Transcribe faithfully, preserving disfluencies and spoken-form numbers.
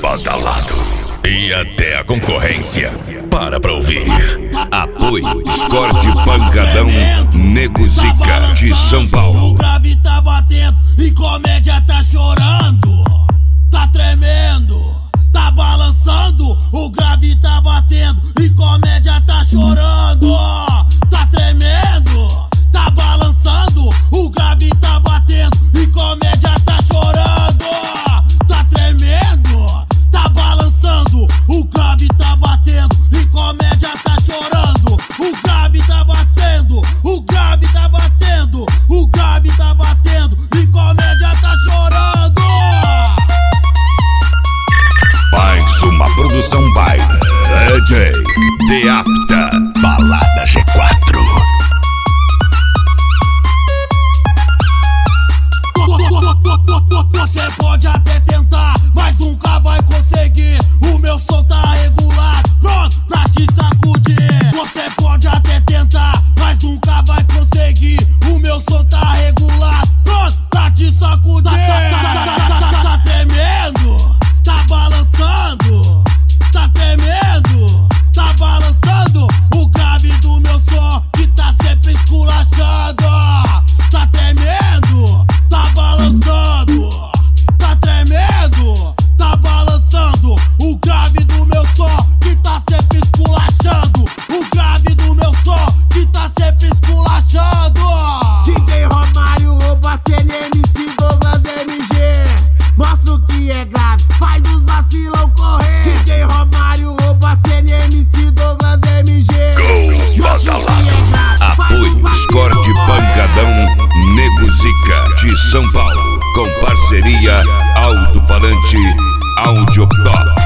badalado e até a concorrência para pra ouvir. Apoio Discord Pancadão Nego Zica de São Paulo. O grave tá batendo e comédia tá chorando. Tá tremendo, tá balançando. O grave tá batendo e comédia tá chorando. Tá tremendo, tá balançando. O grave tá batendo e comédia tá chorando. Tá tremendo, tá balançando. O grave tá batendo e comédia tá chorando. O grave tá batendo, o grave tá batendo. O grave tá batendo e comédia tá chorando. Mais uma produção by D J The Apta Balada G quatro. Você pode até tentar, mas nunca vai conseguir. O meu som tá regulado, pronto pra te sacudir. Você pode até tentar, mas nunca vai conseguir. O meu som tá regulado, pronto pra te sacudir. Tá, tá, tá, tá, tá, tá tremendo, tá balançando. Tá tremendo, tá balançando. O grave do meu som que tá sempre esculachando. Tá tremendo, tá balançando. Tá tremendo, tá balançando. O grave do meu som que tá sempre esculachando. O grave do meu som que tá sempre esculachando. D J Romário rouba a cena, M C Douglas M G. Mostra o que é grave, faz os vacilão correr. D J Romário rouba a cena, M C Douglas M G. Go badalado. Apoio Discord Pancadão Nego Zica de São Paulo. Com parceria Alto Falante Audio Top.